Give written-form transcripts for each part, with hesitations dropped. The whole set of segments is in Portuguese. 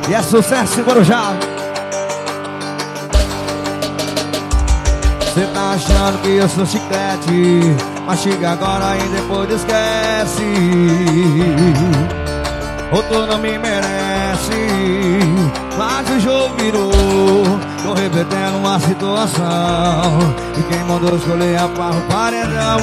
E é sucesso em Guarujá. Cê tá achando que eu sou chiclete, mastiga agora e depois esquece. Ou tu não me merece, mas o jogo virou. Tô repetindo uma situação, e quem mandou escolher a barra o paredão.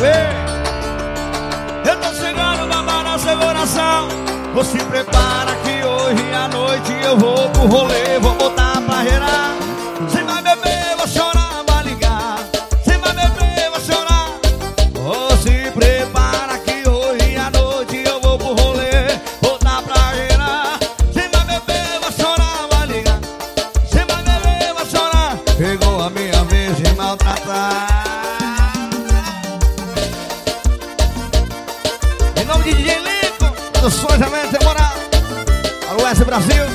Eu tô chegando, babá na seguração. Você prepara que hoje à noite eu vou pro rolê, vou botar pra gerar. Cê vai beber, vou chorar, vai ligar. Cê vai beber, vou chorar. Você prepara que hoje à noite eu vou pro rolê, botar pra gerar. Cê vai beber, vou chorar, vai ligar. Cê vai beber, vou chorar. Pegou a minha vez de maltratar. Em nome de DJ Lincoln, produções da mente temporal. Alô, S Brasil.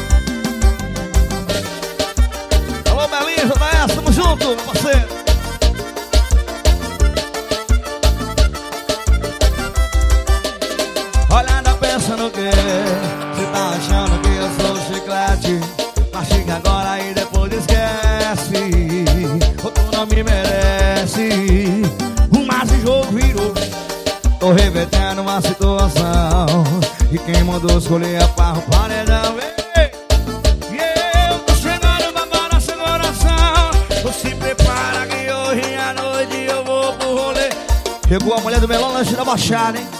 Alô, Belinha, JS, tamo junto, meu parceiro. Olha, anda pensando o quê? Cê tá achando que eu sou chiclete, mastiga agora e depois esquece. Ou tu não me merece, mas o jogo virou. Tô revertendo uma situação, e quem mandou escolher a barra o paredão. E eu tô chegando agora na seguração. Você prepara que hoje à noite eu vou pro rolê. Chegou a mulher do Melão Lanche da Baixada, hein?